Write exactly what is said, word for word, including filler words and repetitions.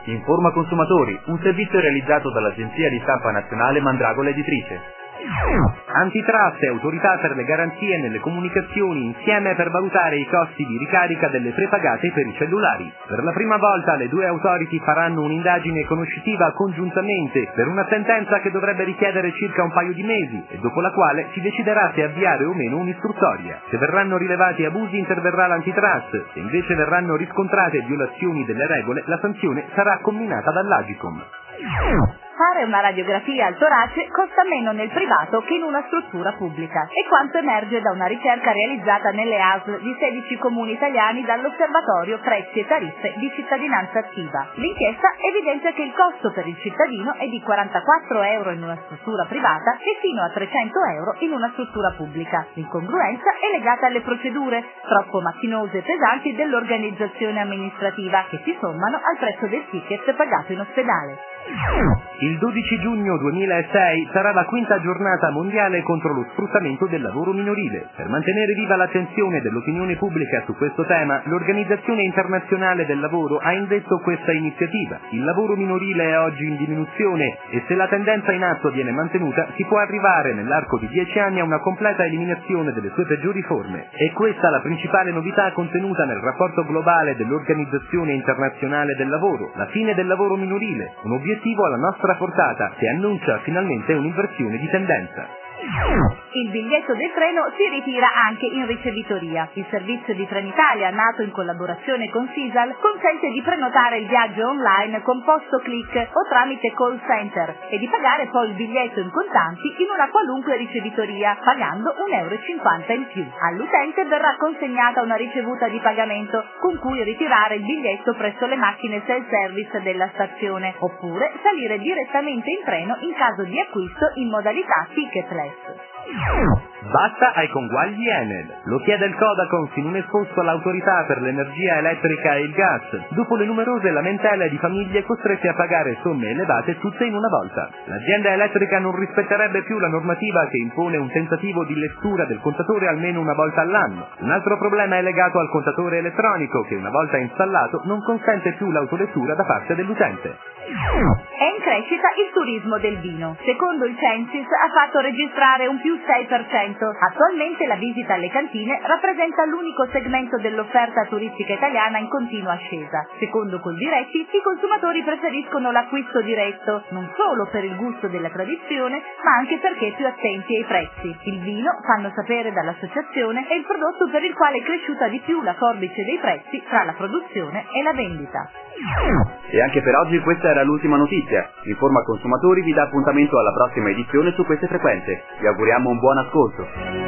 Informa Consumatori, un servizio realizzato dall'agenzia di stampa nazionale Mandragola Editrice. Antitrust e Autorità per le garanzie nelle comunicazioni insieme per valutare i costi di ricarica delle prepagate per i cellulari. Per la prima volta le due authority faranno un'indagine conoscitiva congiuntamente per una sentenza che dovrebbe richiedere circa un paio di mesi e dopo la quale si deciderà se avviare o meno un'istruttoria. Se verranno rilevati abusi interverrà l'antitrust, se invece verranno riscontrate violazioni delle regole la sanzione sarà comminata dall'Agicom. Fare una radiografia al torace costa meno nel privato che in una struttura pubblica, è quanto emerge da una ricerca realizzata nelle A S L di sedici comuni italiani dall'Osservatorio Prezzi e Tariffe di Cittadinanza Attiva. L'inchiesta evidenzia che il costo per il cittadino è di quarantaquattro euro in una struttura privata e fino a trecento euro in una struttura pubblica. L'incongruenza è legata alle procedure, troppo macchinose e pesanti dell'organizzazione amministrativa, che si sommano al prezzo del ticket pagato in ospedale. Il dodici giugno duemilasei sarà la quinta giornata mondiale contro lo sfruttamento del lavoro minorile. Per mantenere viva l'attenzione dell'opinione pubblica su questo tema, l'Organizzazione Internazionale del Lavoro ha indetto questa iniziativa. Il lavoro minorile è oggi in diminuzione e se la tendenza in atto viene mantenuta si può arrivare nell'arco di dieci anni a una completa eliminazione delle sue peggiori forme. È questa la principale novità contenuta nel rapporto globale dell'Organizzazione Internazionale del Lavoro, la fine del lavoro minorile, un obiettivo alla nostra portata che annuncia finalmente un'inversione di tendenza. Il biglietto del treno si ritira anche in ricevitoria. Il servizio di Trenitalia, nato in collaborazione con Fisal, consente di prenotare il viaggio online con posto click o tramite call center e di pagare poi il biglietto in contanti in una qualunque ricevitoria, pagando un euro e cinquanta in più. All'utente verrà consegnata una ricevuta di pagamento con cui ritirare il biglietto presso le macchine self-service della stazione, oppure salire direttamente in treno in caso di acquisto in modalità ticketless. Basta ai conguagli Enel. Lo chiede il Codacons in un esposto all'Autorità per l'Energia Elettrica e il Gas, dopo le numerose lamentele di famiglie costrette a pagare somme elevate tutte in una volta. L'azienda elettrica non rispetterebbe più la normativa che impone un tentativo di lettura del contatore almeno una volta all'anno. Un altro problema è legato al contatore elettronico che una volta installato non consente più l'autolettura da parte dell'utente. È in crescita il turismo del vino. Secondo il Censis ha fatto registrare un più sei per cento. Attualmente la visita alle cantine rappresenta l'unico segmento dell'offerta turistica italiana in continua ascesa. Secondo Coldiretti, i consumatori preferiscono l'acquisto diretto, non solo per il gusto della tradizione, ma anche perché più attenti ai prezzi. Il vino, fanno sapere dall'associazione, è il prodotto per il quale è cresciuta di più la forbice dei prezzi tra la produzione e la vendita. E anche per oggi questa era l'ultima notizia. Informa Consumatori vi dà appuntamento alla prossima edizione su queste frequenze. Vi auguriamo un buon ascolto.